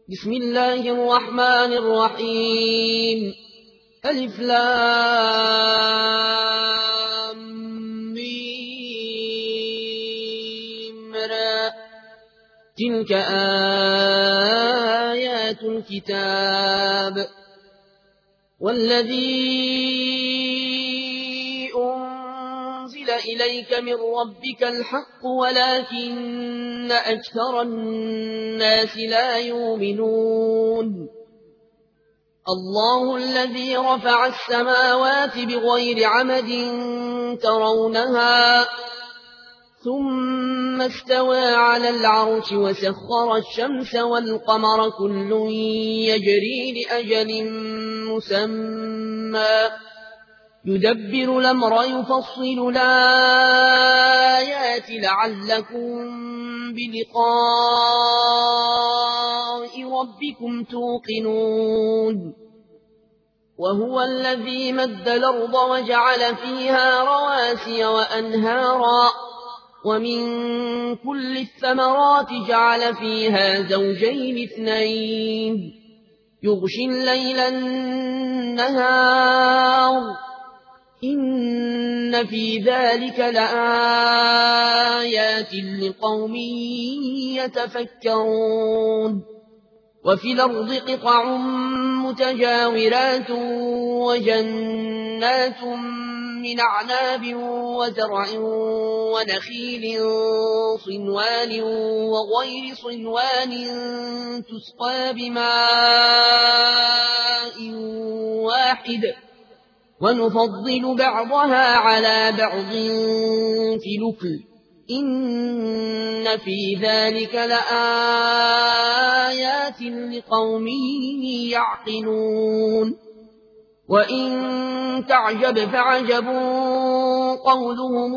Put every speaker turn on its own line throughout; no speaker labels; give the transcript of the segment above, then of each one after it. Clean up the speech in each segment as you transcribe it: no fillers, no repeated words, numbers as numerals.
بسم الله الرحمن الرحيم. ألف لام ميم را. تلك آيات الكتاب والذي أنزل إليك من ربك الحق ولكن أكثر الناس لا يؤمنون. الله الذي رفع السماوات بغير عمد ترونها ثم استوى على العرش وسخر الشمس والقمر كل يجري لأجل مسمى يدبر الأمر يفصل الآيات لعلكم بلقاء ربكم توقنون. وهو الذي مد الأرض وجعل فيها رواسي وأنهارا ومن كل الثمرات جعل فيها زوجين اثنين يغشي الليل النهار إن في ذلك لآيات لقوم يتفكرون. وفي الأرض قطع متجاورات وجنات من أعناب وزرع ونخيل صنوان وغير صنوان تسقى بماء واحد ونفضل بعضها على بعض في الأكل إن في ذلك لآيات لقوم يعقلون. وإن تعجب فعجب قولهم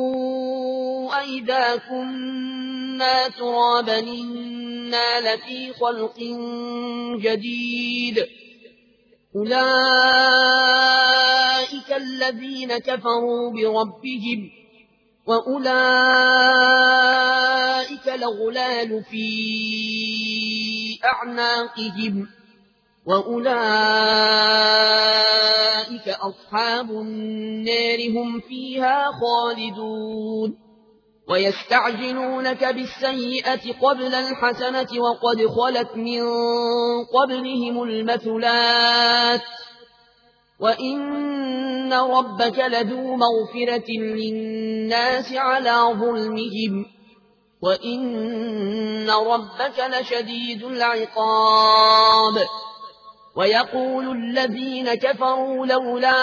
أئذا كنا ترابا إنا لفي خلق جديد أولئك الذين كفروا بربهم وأولئك الأغلال في أعناقهم وأولئك أصحاب النار هم فيها خالدون. ويستعجلونك بالسيئة قبل الحسنة وقد خلت من قبلهم المثلات وإن ربك لذو مغفرة للناس على ظلمهم وإن ربك لشديد العقاب. ويقول الذين كفروا لولا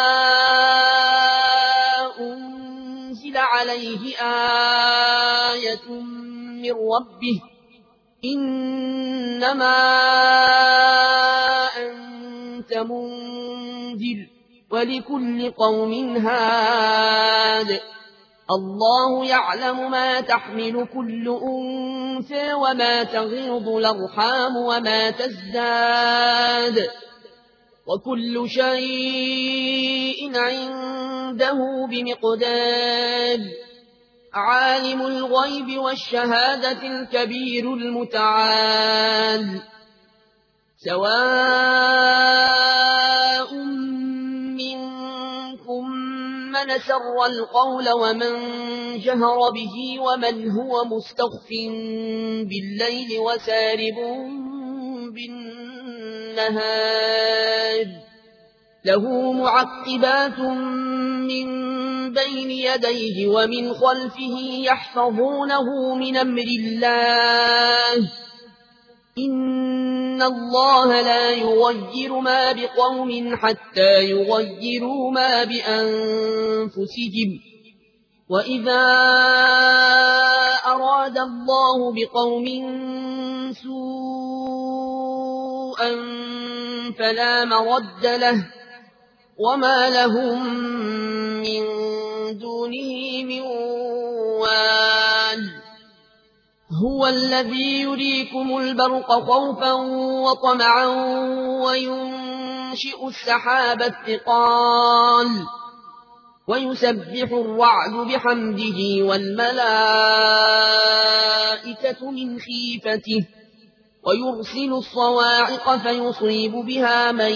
أنزل عليه آية من ربه إنما أنت منذر ولكل قوم هاد الله يعلم ما تحمل كل أنثى وما تغيض الأرحام وما تزداد وكل شيء عنده بمقدار. عالم الغيب والشهادة الكبير المتعال سواء منكم من سر القول ومن جهر به ومن هو مستخف بالليل وسارب بالنهار له معقبات من بين يديه ومن خلفه يحفظونه من أمر الله إن الله لا يغير ما بقوم حتى يغيروا ما بأنفسهم وإذا أراد الله بقوم سوءا فلا مرد له وما لهم من دونه من وال. هو الذي يريكم البرق خوفا وطمعا وينشئ السحاب الثقال ويسبح الرعد بحمده والملائكة من خيفته ويرسل الصواعق فيصيب بها من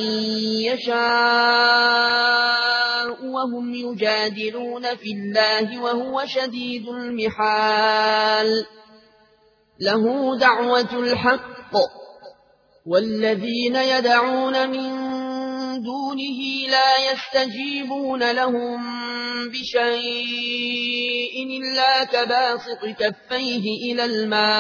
يشاء وهم يجادلون في الله وهو شديد المحال له دعوة الحق والذين يدعون من دونه لا يستجيبون لهم بشيء إلا كباسط كفيه إلى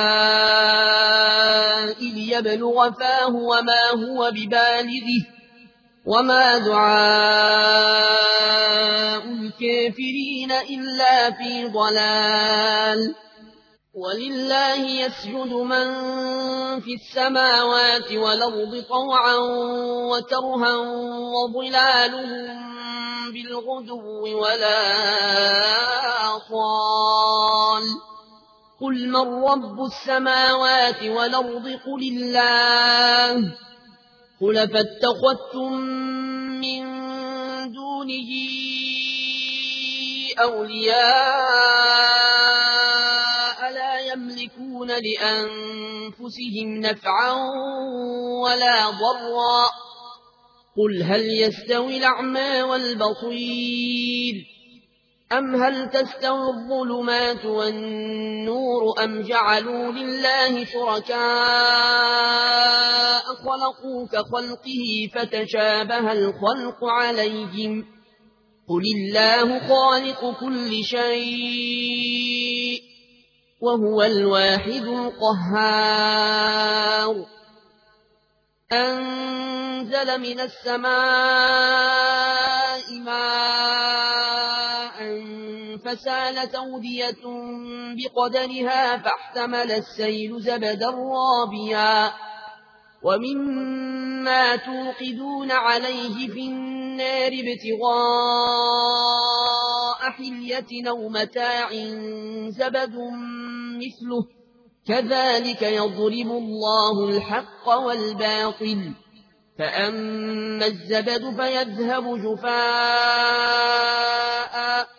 الماء ليبلغ فاه وما هو ببالغه وما دعاء الكافرين إلا في ضلال ولله يسجد من في السماوات والأرض طوعا وكرها وظلالهم بالغدو ولا آصال قل من رب السماوات والأرض قل الله قل فاتخذتم من دونه أولياء لا يملكون لأنفسهم نفعا ولا ضرا قل هل يستوي الأعمى والبصير أم هل تستوي الظلمات والنور أم جعلوا لله شركاء خلقوا كخلقه فتشابه الخلق عليهم قل الله خالق كل شيء وهو الواحد القهار أنزل من السماء ماء فسالت أودية بقدرها فاحتمل السيل زبدا رابيا ومما توقدون عليه في النار ابتغاء حلية أو متاع زبد مثله كذلك يضرب الله الحق والباطل فأما الزبد فيذهب جفاء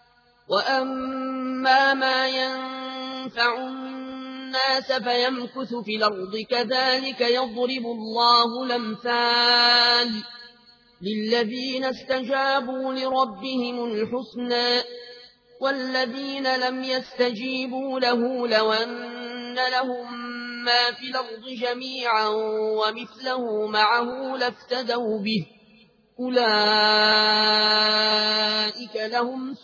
وأما ما ينفع الناس فيمكث في الأرض كذلك يضرب الله الأمثال للذين استجابوا لربهم الحسنى والذين لم يستجيبوا له لو أن لهم ما في الأرض جميعا ومثله معه لافتدوا به أولئك لهم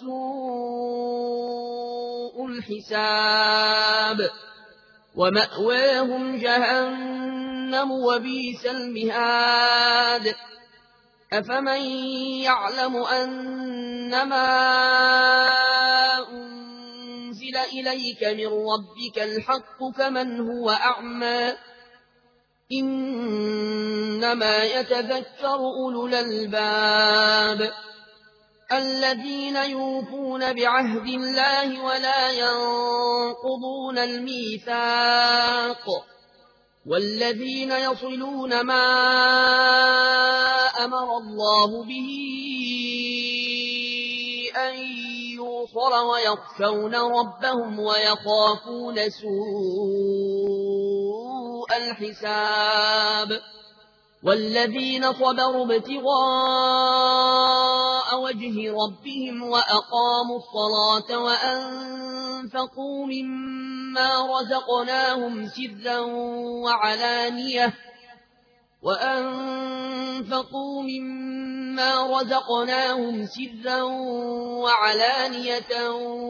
سوء الحساب ومأواهم جهنم وبئس المهاد أفمن يعلم أنما أنزل إليك من ربك الحق كمن هو أعمى إنما يتذكر أولو الألباب الذين يوفون بعهد الله ولا ينقضون الميثاق والذين يصلون ما أمر الله به أن يوصل ويخشون ربهم ويخافون سوء الحساب والذين صبروا ابتغاء وجه ربهم وأقاموا الصلاة وأنفقوا مما رزقناهم سرا وعلانية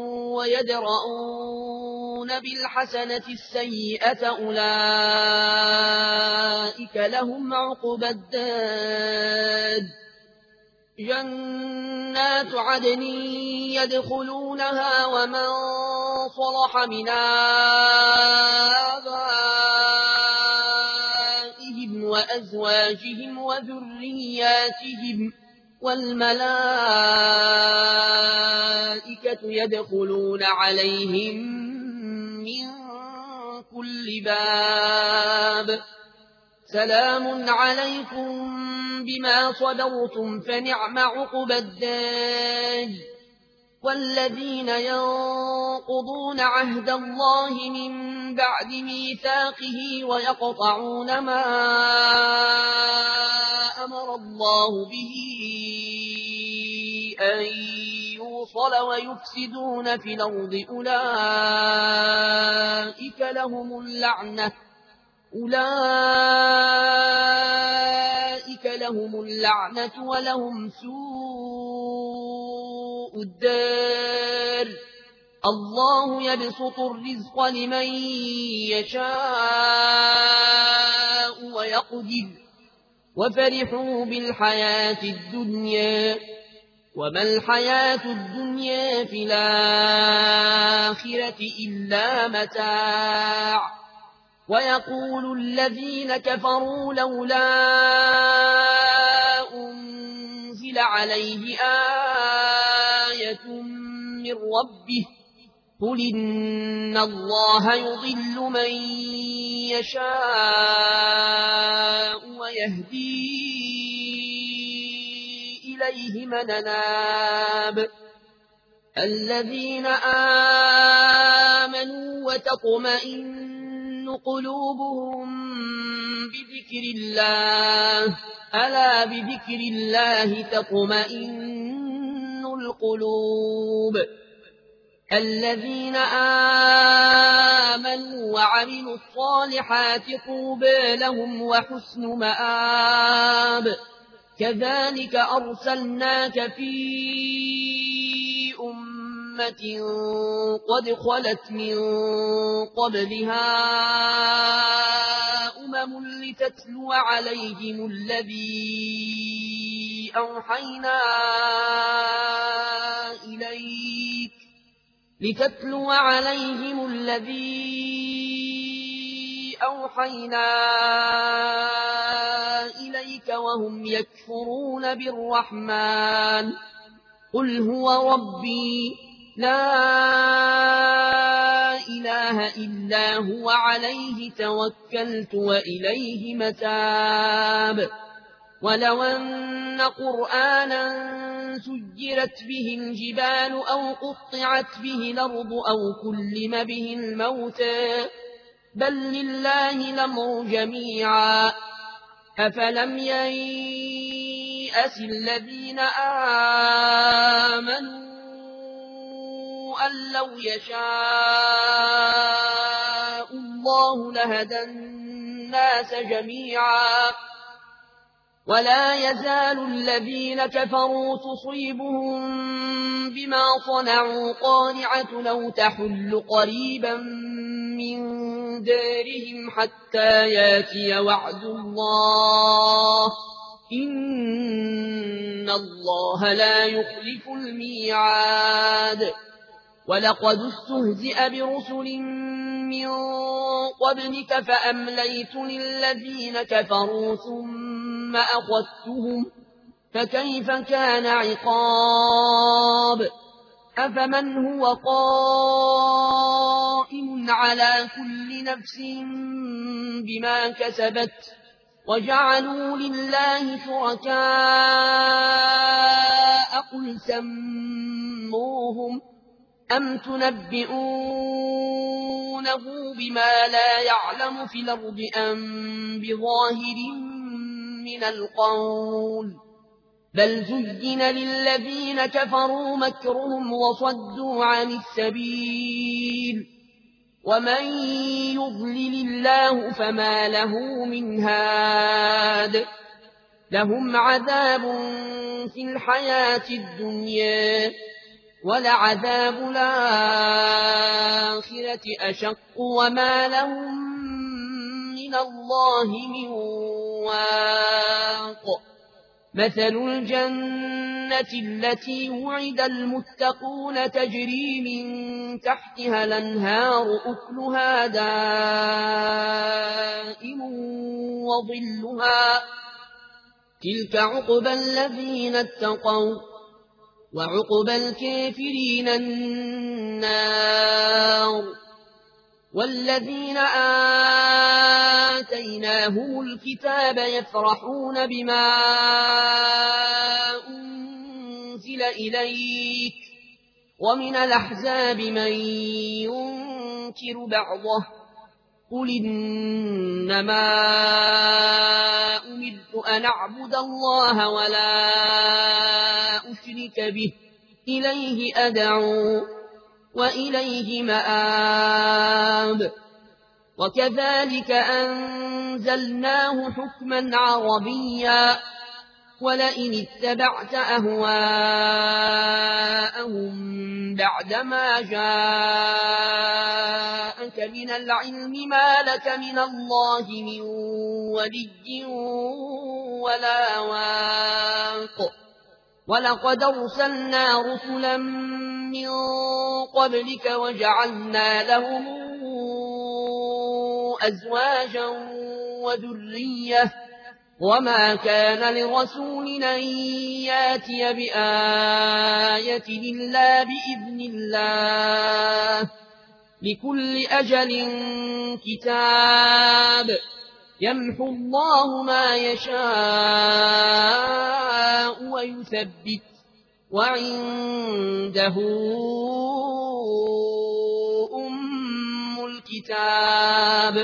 ويدرؤون بالحسنة السيئة أولئك لهم عقبى الدار جنات عدن يدخلونها ومن صلح من آبائهم وأزواجهم وذرياتهم والملائكة يدخلون عليهم من كل باب سلام عليكم بما صبرتم فنعم عقبى الدار والذين ينقضون عهد الله من بعد ميثاقه ويقطعون ما أمر الله به أن يوصل ويفسدون في الأرض أولئك لهم اللعنة ولهم سوء الدار الله يبسط الرزق لمن يشاء ويقدر وفرحوا بالحياة الدنيا وما الحياة الدنيا في الآخرة إلا متاع ويقول الذين كفروا لولا أنزل عليه آية من ربه قل إن الله يضل من يشاء ويهدي إليه من أناب الذين آمنوا وتطمئن قلوبهم بذكر الله ألا بذكر الله تطمئن القلوب الذين آمنوا وعملوا الصالحات طوبى لهم وحسن مآب كذلك أرسلناك في أمة قد خلت من قبلها لتتلو عليهم الذي أوحينا إليك وهم يكفرون بالرحمن قل هو ربي لا إله إلا هو عليه توكلت وإليه متاب ولو أن قرآنا سجرت به الجبال أو قطعت به الأرض أو كلم به الموتى بل لله الأمر جميعا أفلم ييأس الذين آمنوا أن لو يشاء الله لهدى الناس جميعا ولا يزال الذين كفروا تصيبهم بما صنعوا قارعة لو تحل قريبا من دارهم حتى ياتي وعد الله إن الله لا يخلف الميعاد ولقد استهزئ برسل من قبلك فأمليت للذين كفروا ثم أخذتهم فكيف كان عقاب أفمن هو قائم على كل نفس بما كسبت وجعلوا لله شركاء قل سموهم أم تنبئونه بما لا يعلم في الأرض أم بظاهر من القول بل زين للذين كفروا مكرهم وصدوا عن السبيل ومن يضلل الله فما له من هاد لهم عذاب في الحياة الدنيا ولعذاب الآخرة أشق وما لهم من الله من واق مثل الجنة التي وعد المتقون تجري من تحتها الأنهار أكلها دائم وظلها تلك عقبى الذين اتقوا وعقبى الكافرين النار والذين آتيناهم الكتاب يفرحون بما أنزل إليك ومن الأحزاب من ينكر بعضه قل إنما أمرت أن أعبد الله ولا أشرك به إليه أدعو وإليه مآب وكذلك أنزلناه حكما عربيا ولئن اتبعت أهواءهم بعدما جاءك من العلم ما لك من الله من ولي ولا واق ولقد أرسلنا رسلا من قبلك وجعلنا لهم أزواجا وذرية وما كان لرسول أن ياتي بآية إلا بإذن الله لكل أجل كتاب يمحو الله ما يشاء ويثبت وعنده أم الكتاب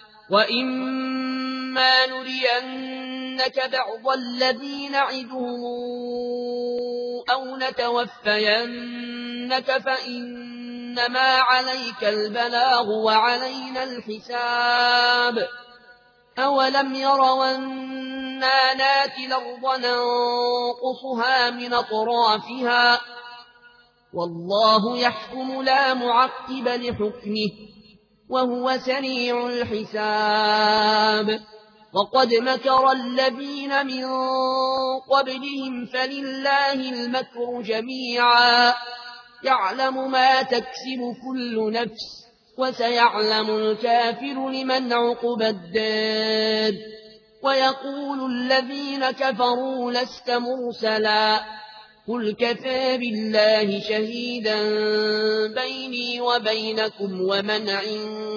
وإما نرينك بعض الذي نعدهم أو نتوفينك فإنما عليك البلاغ وعلينا الحساب أولم يروا أنا ناتي الأرض ننقصها من أطرافها والله يحكم لا معقب لحكمه وهو سريع الحساب وقد مكر الذين من قبلهم فلله المكر جميعا يعلم ما تكسب كل نفس وسيعلم الكافر لمن عقبى الدار ويقول الذين كفروا لست مرسلا قل كفى بالله شهيدا بيني وبينكم ومن عنده